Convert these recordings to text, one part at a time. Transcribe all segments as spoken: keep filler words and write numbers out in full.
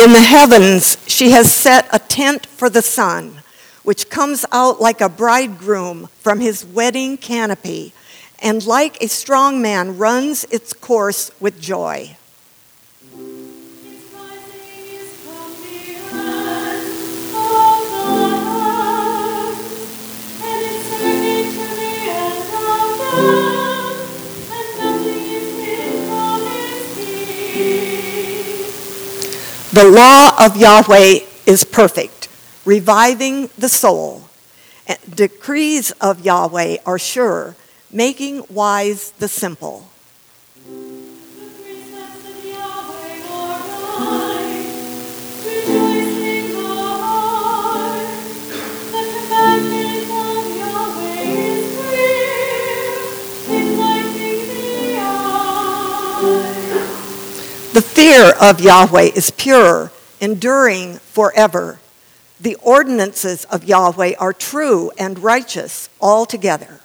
In the heavens, she has set a tent for the sun, which comes out like a bridegroom from his wedding canopy, and like a strong man runs its course with joy. The law of Yahweh is perfect, reviving the soul. Decrees of Yahweh are sure, making wise the simple. The fear of Yahweh is pure, enduring forever. The ordinances of Yahweh are true and righteous altogether.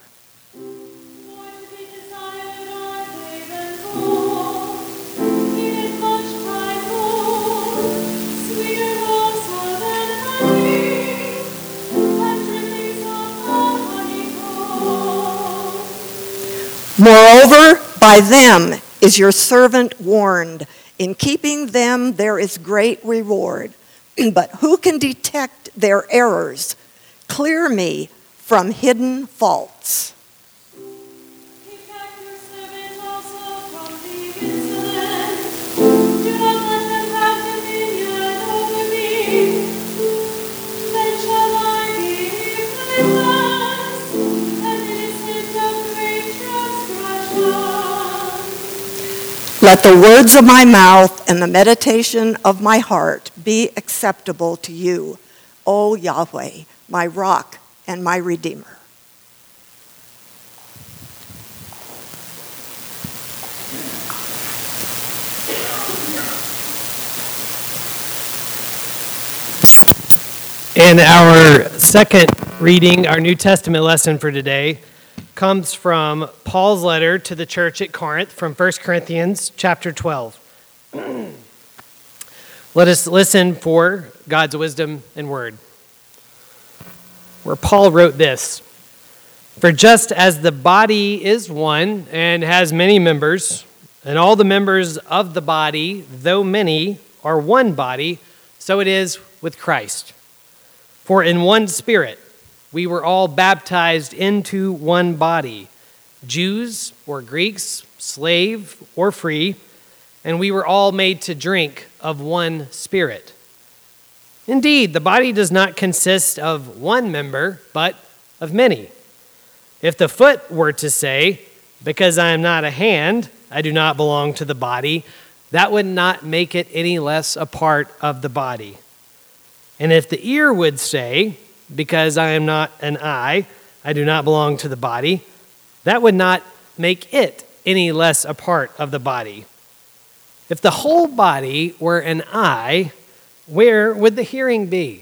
Moreover, by them is your servant warned. In keeping them there is great reward. But who can detect their errors? Clear me from hidden faults. Keep back your servant also from the insolent. Do not let them have dominion over me. Then shall I be blameless and innocent of great transgression. Let the words of my mouth and the meditation of my heart be acceptable to you, O Yahweh, my rock and my redeemer. And our second reading, our New Testament lesson for today, comes from Paul's letter to the church at Corinth from First Corinthians chapter twelve. Let us listen for God's wisdom and word. Where Paul wrote this: "For just as the body is one and has many members, and all the members of the body, though many, are one body, so it is with Christ. For in one Spirit we were all baptized into one body, Jews or Greeks, slave or free, and we were all made to drink of one Spirit. Indeed, the body does not consist of one member, but of many. If the foot were to say, 'Because I am not a hand, I do not belong to the body,' that would not make it any less a part of the body. And if the ear would say, 'Because I am not an eye, I do not belong to the body,' that would not make it any less a part of the body. If the whole body were an eye, where would the hearing be?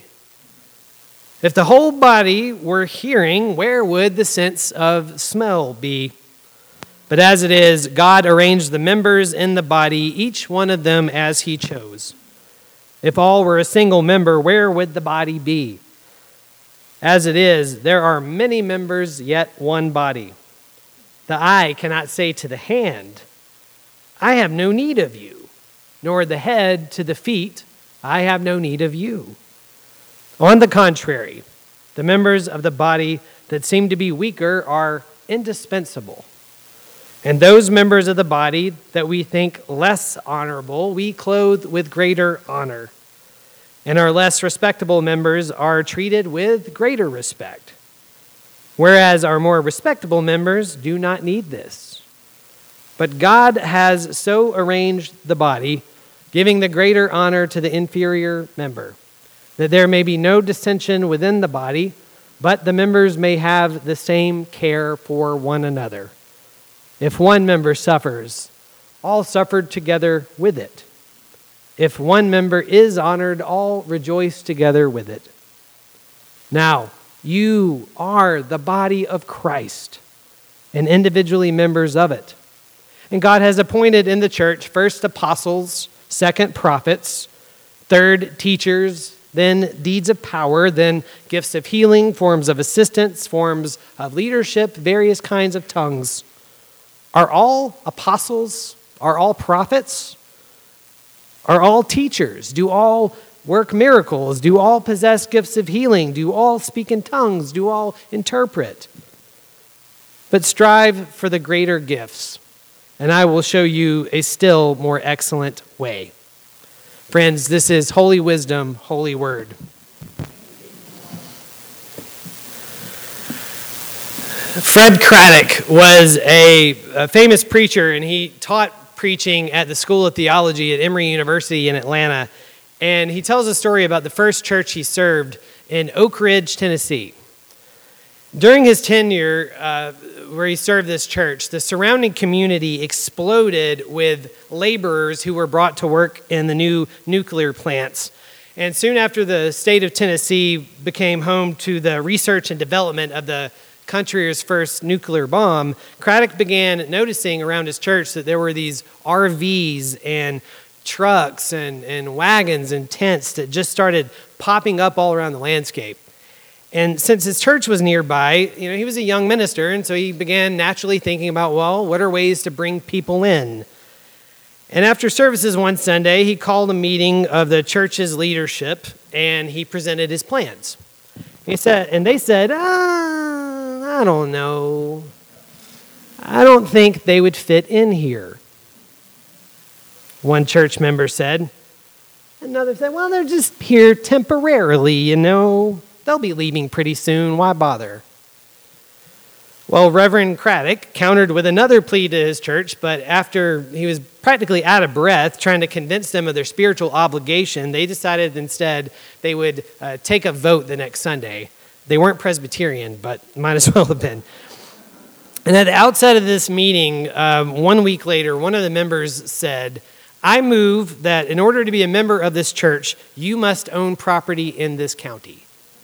If the whole body were hearing, where would the sense of smell be? But as it is, God arranged the members in the body, each one of them as he chose. If all were a single member, where would the body be? As it is, there are many members, yet one body. The eye cannot say to the hand, 'I have no need of you,' nor the head to the feet, 'I have no need of you.' On the contrary, the members of the body that seem to be weaker are indispensable. And those members of the body that we think less honorable, we clothe with greater honor. And our less respectable members are treated with greater respect, whereas our more respectable members do not need this. But God has so arranged the body, giving the greater honor to the inferior member, that there may be no dissension within the body, but the members may have the same care for one another. If one member suffers, all suffered together with it. If one member is honored, all rejoice together with it. Now, you are the body of Christ and individually members of it. And God has appointed in the church first apostles, second prophets, Third, teachers. Then deeds of power. Then gifts of healing, forms of assistance, forms of leadership, various kinds of tongues. Are all apostles? Are all prophets? Are all teachers? Do all work miracles? Do all possess gifts of healing? Do all speak in tongues? Do all interpret? But strive for the greater gifts, and I will show you a still more excellent way. Friends, this is Holy Wisdom, Holy Word. Fred Craddock was a, a famous preacher, and he taught preaching at the School of Theology at Emory University in Atlanta. And he tells a story about the first church he served in Oak Ridge, Tennessee. During his tenure, uh, where he served this church, the surrounding community exploded with laborers who were brought to work in the new nuclear plants. And soon after the state of Tennessee became home to the research and development of the country's first nuclear bomb, Craddock began noticing around his church that there were these R Vs and trucks and, and wagons and tents that just started popping up all around the landscape. And since his church was nearby, you know, he was a young minister, and so he began naturally thinking about, well, what are ways to bring people in? And after services one Sunday, he called a meeting of the church's leadership, and he presented his plans. He said, and they said, ah, I don't know. I don't think they would fit in here. One church member said. Another said, well, they're just here temporarily, you know. They'll be leaving pretty soon. Why bother? Well, Reverend Craddock countered with another plea to his church, but after he was practically out of breath trying to convince them of their spiritual obligation, they decided instead they would uh, take a vote the next Sunday. They weren't Presbyterian, but might as well have been. And at the outset of this meeting, um, one week later, one of the members said, I move that in order to be a member of this church, you must own property in this county.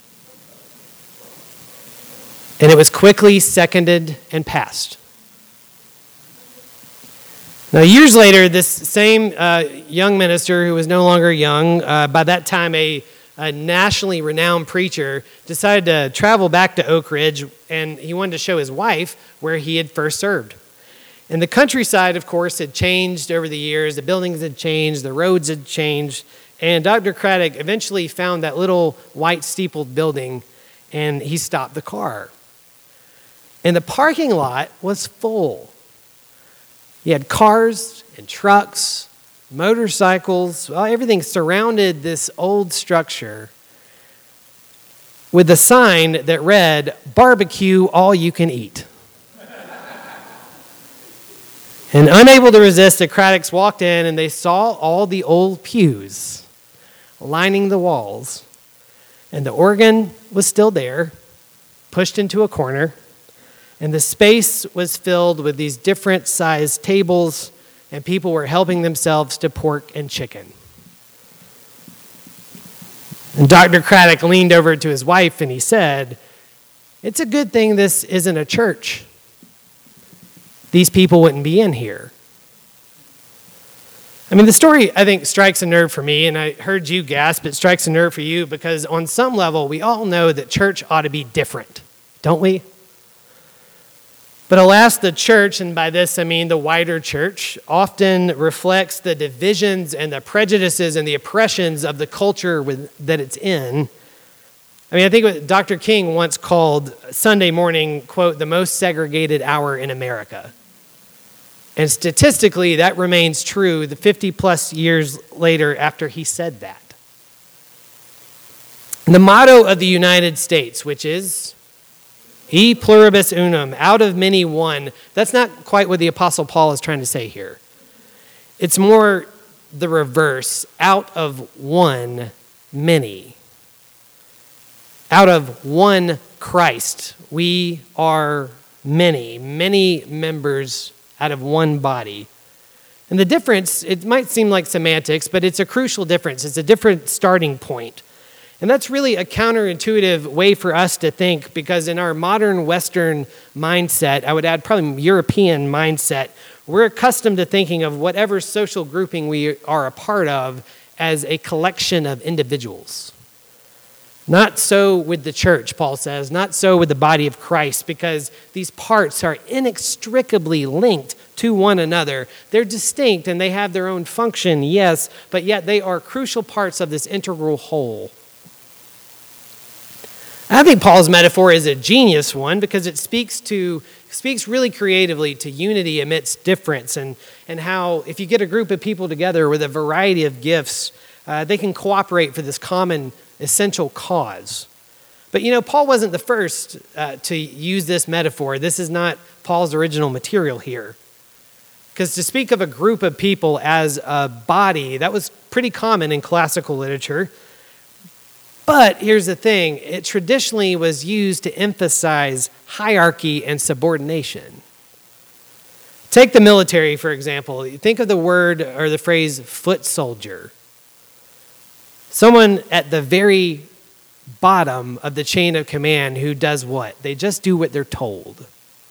And it was quickly seconded and passed. Now, years later, this same uh, young minister who was no longer young, uh, by that time a, a nationally renowned preacher, decided to travel back to Oak Ridge, and he wanted to show his wife where he had first served. And the countryside, of course, had changed over the years. The buildings had changed, the roads had changed, and Doctor Craddock eventually found that little white steepled building, and he stopped the car. And the parking lot was full. You had cars and trucks, motorcycles, well, everything surrounded this old structure with a sign that read, barbecue all you can eat. And unable to resist, the Craddocks walked in and they saw all the old pews lining the walls. And the organ was still there, pushed into a corner. And the space was filled with these different sized tables, and people were helping themselves to pork and chicken. And Doctor Craddock leaned over to his wife and he said, it's a good thing this isn't a church. These people wouldn't be in here. I mean, the story, I think, strikes a nerve for me, and I heard you gasp, it strikes a nerve for you, because on some level, we all know that church ought to be different, don't we? But alas, the church, and by this I mean the wider church, often reflects the divisions and the prejudices and the oppressions of the culture with, that it's in. I mean, I think what Doctor King once called Sunday morning, quote, the most segregated hour in America. And statistically, that remains true the fifty plus years later after he said that. The motto of the United States, which is E pluribus unum, out of many one. That's not quite what the Apostle Paul is trying to say here. It's more the reverse, out of one, many. Out of one Christ, we are many, many members out of one body. And the difference, it might seem like semantics, but it's a crucial difference. It's a different starting point. And that's really a counterintuitive way for us to think, because in our modern Western mindset, I would add probably European mindset, we're accustomed to thinking of whatever social grouping we are a part of as a collection of individuals. Not so with the church, Paul says, not so with the body of Christ, because these parts are inextricably linked to one another. They're distinct and they have their own function, yes, but yet they are crucial parts of this integral whole. I think Paul's metaphor is a genius one because it speaks to speaks really creatively to unity amidst difference, and, and how if you get a group of people together with a variety of gifts, uh, they can cooperate for this common essential cause. But you know, Paul wasn't the first uh, to use this metaphor. This is not Paul's original material here. Because to speak of a group of people as a body, that was pretty common in classical literature. But here's the thing, it traditionally was used to emphasize hierarchy and subordination. Take the military, for example. Think of the word or the phrase foot soldier. Someone at the very bottom of the chain of command who does what? They just do what they're told.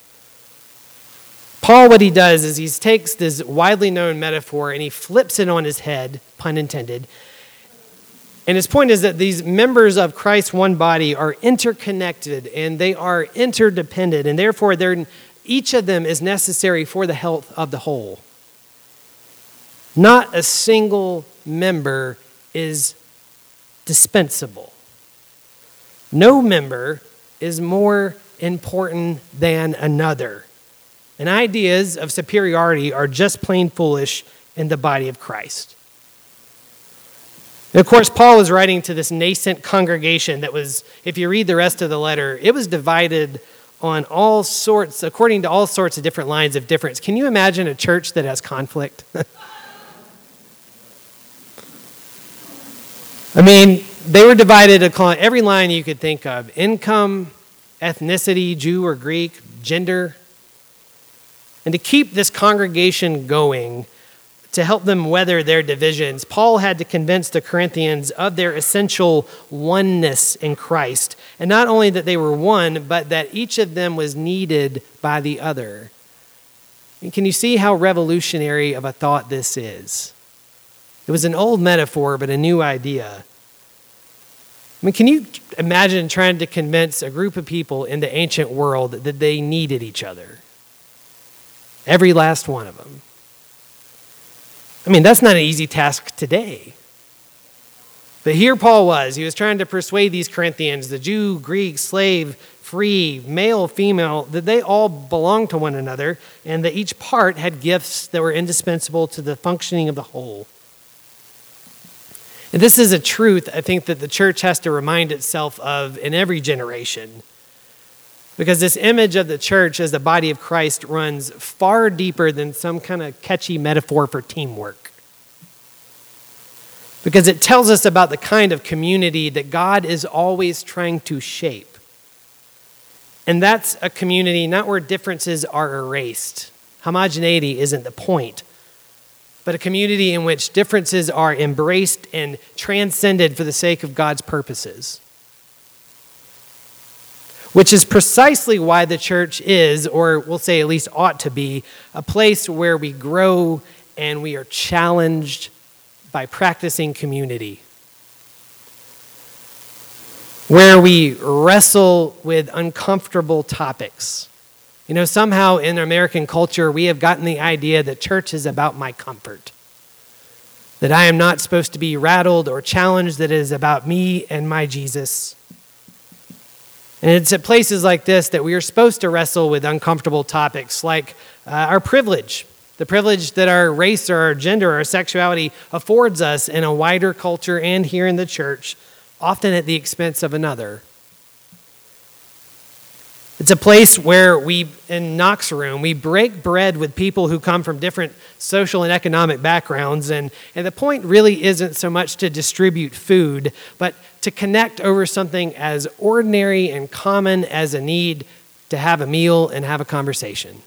Paul, what he does is he takes this widely known metaphor and he flips it on his head, pun intended. And his point is that these members of Christ's one body are interconnected and they are interdependent, and therefore they're, each of them is necessary for the health of the whole. Not a single member is dispensable. No member is more important than another. And ideas of superiority are just plain foolish in the body of Christ. And of course, Paul was writing to this nascent congregation that was, if you read the rest of the letter, it was divided on all sorts, according to all sorts of different lines of difference. Can you imagine a church that has conflict? I mean, they were divided along every line you could think of: income, ethnicity, Jew or Greek, gender. And to keep this congregation going, to help them weather their divisions, Paul had to convince the Corinthians of their essential oneness in Christ. And not only that they were one, but that each of them was needed by the other. And can you see how revolutionary of a thought this is? It was an old metaphor, but a new idea. I mean, can you imagine trying to convince a group of people in the ancient world that they needed each other? Every last one of them. I mean, that's not an easy task today. But here Paul was. He was trying to persuade these Corinthians, the Jew, Greek, slave, free, male, female, that they all belonged to one another and that each part had gifts that were indispensable to the functioning of the whole. And this is a truth, I think, that the church has to remind itself of in every generation. Because this image of the church as the body of Christ runs far deeper than some kind of catchy metaphor for teamwork. Because it tells us about the kind of community that God is always trying to shape. And that's a community not where differences are erased. Homogeneity isn't the point. But a community in which differences are embraced and transcended for the sake of God's purposes. Which is precisely why the church is, or we'll say at least ought to be, a place where we grow and we are challenged by practicing community. Where we wrestle with uncomfortable topics. You know, somehow in American culture, we have gotten the idea that church is about my comfort. That I am not supposed to be rattled or challenged, that it is about me and my Jesus. And it's at places like this that we are supposed to wrestle with uncomfortable topics like uh, our privilege, the privilege that our race or our gender or our sexuality affords us in a wider culture and here in the church, often at the expense of another. It's a place where we, in Knox Room, we break bread with people who come from different social and economic backgrounds. And, and the point really isn't so much to distribute food, but to connect over something as ordinary and common as a need to have a meal and have a conversation.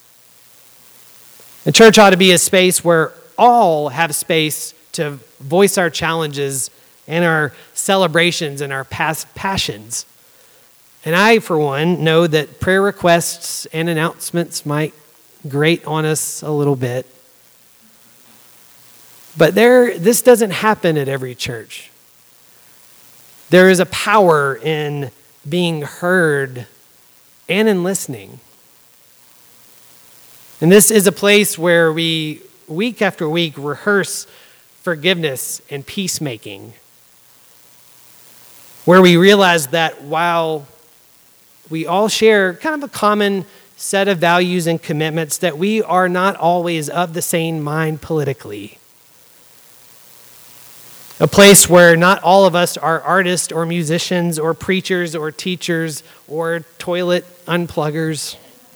The church ought to be a space where all have space to voice our challenges and our celebrations and our past passions. And I, for one, know that prayer requests and announcements might grate on us a little bit. But there, this doesn't happen at every church. There is a power in being heard and in listening. And this is a place where we, week after week, rehearse forgiveness and peacemaking, where we realize that while we all share kind of a common set of values and commitments, that we are not always of the same mind politically. A place where not all of us are artists or musicians or preachers or teachers or toilet unpluggers.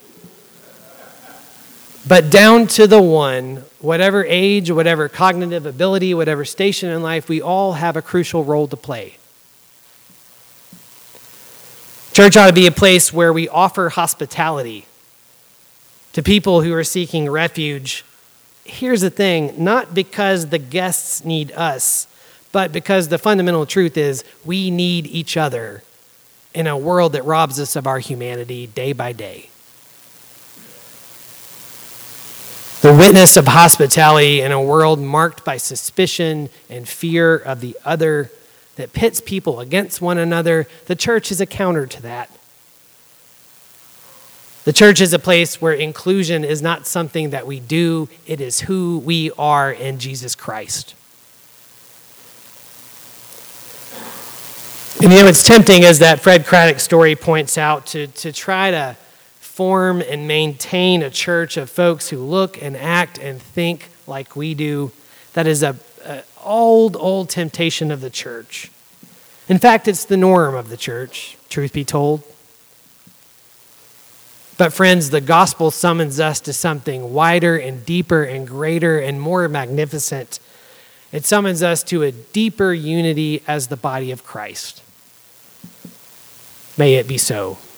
But down to the one, whatever age, whatever cognitive ability, whatever station in life, we all have a crucial role to play. Church ought to be a place where we offer hospitality to people who are seeking refuge. Here's the thing, not because the guests need us, but because the fundamental truth is we need each other in a world that robs us of our humanity day by day. The witness of hospitality in a world marked by suspicion and fear of the other that pits people against one another, the church is a counter to that. The church is a place where inclusion is not something that we do, it is who we are in Jesus Christ. And you know, it's tempting, as that Fred Craddock story points out, to, to try to form and maintain a church of folks who look and act and think like we do. That is a, a old, old temptation of the church. In fact, it's the norm of the church, truth be told. But friends, the gospel summons us to something wider and deeper and greater and more magnificent. It summons us to a deeper unity as the body of Christ. May it be so.